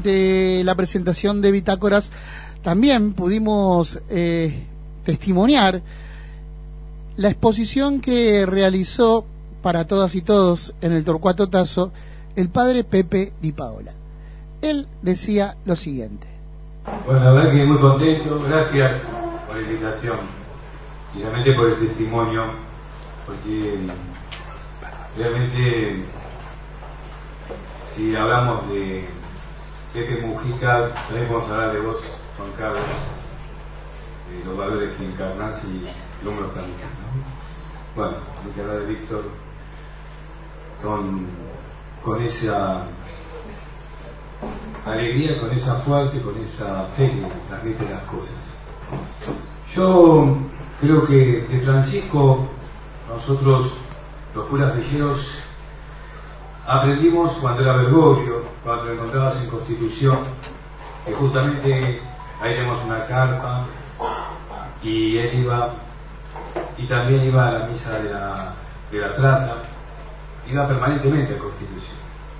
durante la presentación de Bitácoras también pudimos testimoniar la exposición que realizó para todas y todos en el Torcuato Tasso el padre Pepe Di Paola. Él decía lo siguiente: bueno, la verdad que muy contento, gracias por la invitación y realmente por el testimonio, porque realmente si hablamos de Pepe Mujica, también podemos hablar de vos, Juan Carlos, de los valores que encarnás y cómo los caminas, ¿no? Bueno, hay que hablar de Víctor con esa alegría, con esa fuerza y con esa fe que transmite las cosas. Yo creo que de Francisco, nosotros, los curas villeros, aprendimos cuando era Bergoglio, cuando lo encontrabas en Constitución, que justamente ahí tenemos una carpa y él iba, y también iba a la misa de la trata, iba permanentemente a Constitución.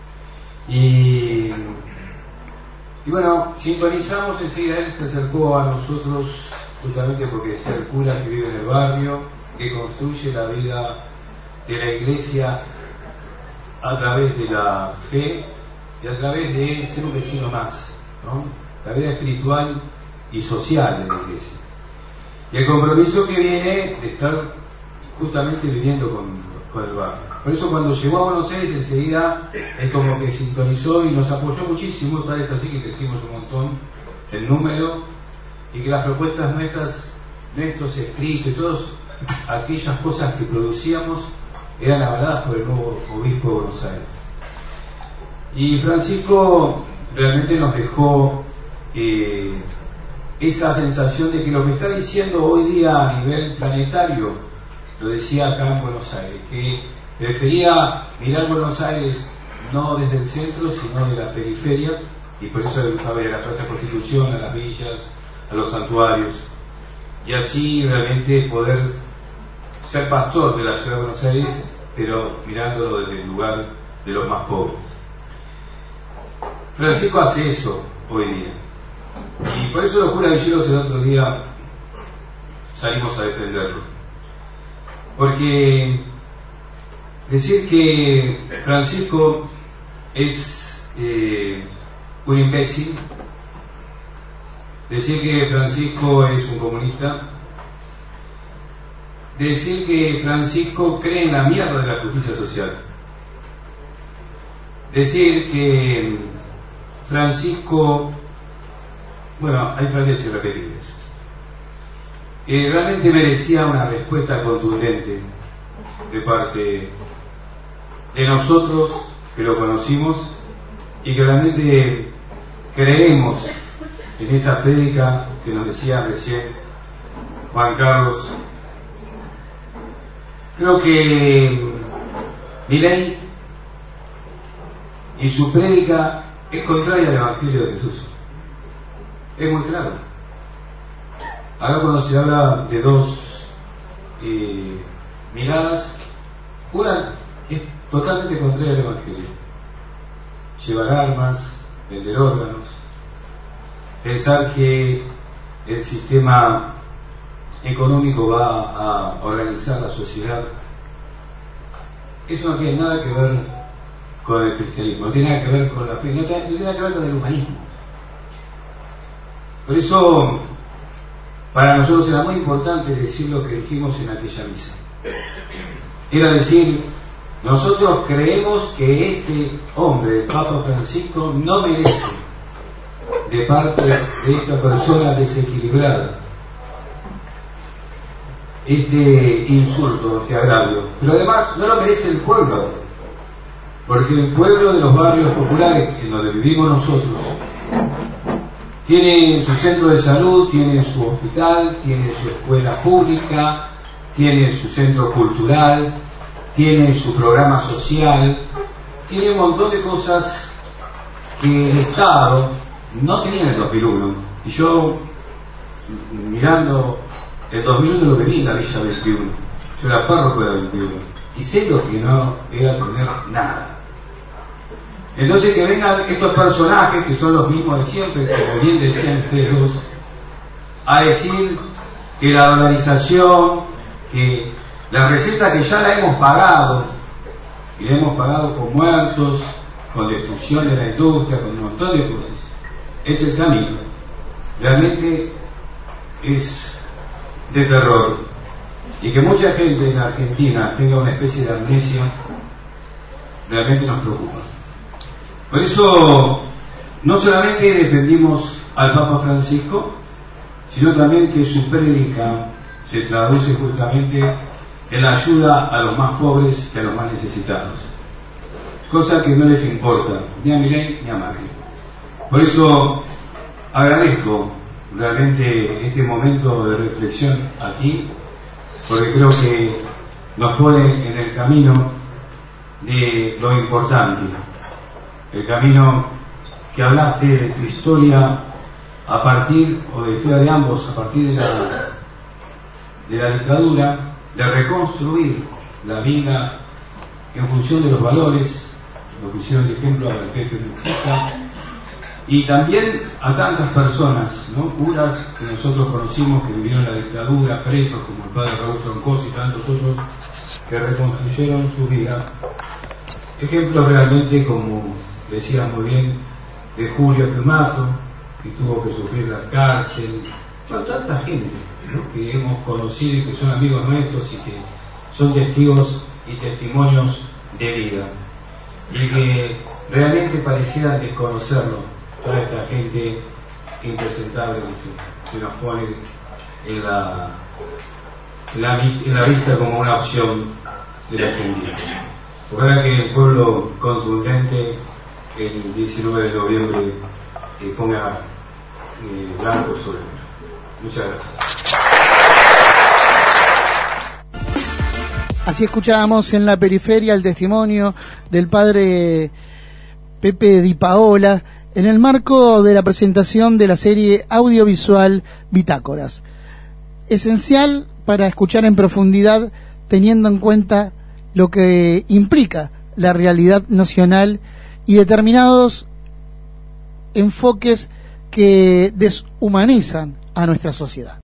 Y bueno, sintonizamos enseguida, él se acercó a nosotros justamente porque es el cura que vive en el barrio, que construye la vida de la iglesia a través de la fe y a través de ser un vecino más, ¿no? La vida espiritual y social de la iglesia. Y el compromiso que viene de estar justamente viviendo con el barrio. Por eso cuando llegó a Buenos Aires enseguida es como que sintonizó y nos apoyó muchísimo, tal vez así que crecimos un montón el número y que las propuestas nuestras, nuestros escritos y todas aquellas cosas que producíamos eran avaladas por el nuevo obispo de Buenos Aires. Y Francisco realmente nos dejó esa sensación de que lo que está diciendo hoy día a nivel planetario, lo decía acá en Buenos Aires, que prefería mirar Buenos Aires no desde el centro, sino de la periferia, y por eso le gustaba ir a la Plaza Constitución, a las villas, a los santuarios, y así realmente poder ser pastor de la ciudad de Buenos Aires, pero mirándolo desde el lugar de los más pobres. Francisco hace eso hoy día, y por eso los curas villeros el otro día salimos a defenderlo, porque decir que Francisco es un imbécil, decir que Francisco es un comunista, decir que Francisco cree en la mierda de la justicia social, decir que Francisco, bueno, hay frases irrepetibles, que realmente merecía una respuesta contundente de parte de nosotros que lo conocimos y que realmente creemos en esa prédica que nos decía recién Juan Carlos. Creo que Milei y su prédica es contraria al Evangelio de Jesús. Es muy claro. Ahora cuando se habla de dos miradas, una es totalmente contraria al Evangelio. Llevar armas, vender órganos, pensar que el sistema económico va a organizar la sociedad. Eso no tiene nada que ver con el cristianismo, no tiene nada que ver con la fe, no tiene nada que ver con el humanismo. Por eso, para nosotros era muy importante decir lo que dijimos en aquella misa. Era decir, nosotros creemos que este hombre, el Papa Francisco, no merece de parte de esta persona desequilibrada este insulto, este agravio. Pero además no lo merece el pueblo, porque el pueblo de los barrios populares en donde vivimos nosotros tiene su centro de salud, tiene su hospital, tiene su escuela pública, tiene su centro cultural, tiene su programa social, tiene un montón de cosas que el Estado no tenía en el 2001. Y yo, mirando el 2001, lo que vi en la Villa 21, yo era párroco de la 21, y sé lo que no era tener nada. Entonces que vengan estos personajes, que son los mismos de siempre, como bien decían ustedes dos, a decir que la dolarización, que la receta que ya la hemos pagado, y la hemos pagado con muertos, con destrucción de la industria, con un montón de cosas, es el camino. Realmente es de terror. Y que mucha gente en Argentina tenga una especie de amnesia, realmente nos preocupa. Por eso, no solamente defendimos al Papa Francisco, sino también que su prédica se traduce justamente en la ayuda a los más pobres y a los más necesitados, cosa que no les importa ni a Milei ni a Macri. Por eso agradezco realmente este momento de reflexión aquí, porque creo que nos pone en el camino de lo importante, el camino que hablaste de tu historia a partir, o de la historia de ambos, a partir de la dictadura, de reconstruir la vida en función de los valores, lo que hicieron de ejemplo a Pepe Mujica, y también a tantas personas, ¿no? Curas que nosotros conocimos que vivieron la dictadura, presos como el padre Raúl Troncoso y tantos otros que reconstruyeron su vida. Ejemplos realmente, como decía muy bien, de Julio Piumato, que tuvo que sufrir la cárcel, bueno, tanta gente, ¿no?, que hemos conocido y que son amigos nuestros y que son testigos y testimonios de vida, y que realmente pareciera desconocerlo, toda esta gente impresentable que nos pone en la vista como una opción de la Argentina. Ojalá que el pueblo contundente el 19 de noviembre ponga blanco sobre negro. Muchas gracias. Así escuchábamos en la periferia el testimonio del padre Pepe Di Paola en el marco de la presentación de la serie audiovisual Bitácoras. Esencial para escuchar en profundidad, teniendo en cuenta lo que implica la realidad nacional y determinados enfoques que deshumanizan a nuestra sociedad.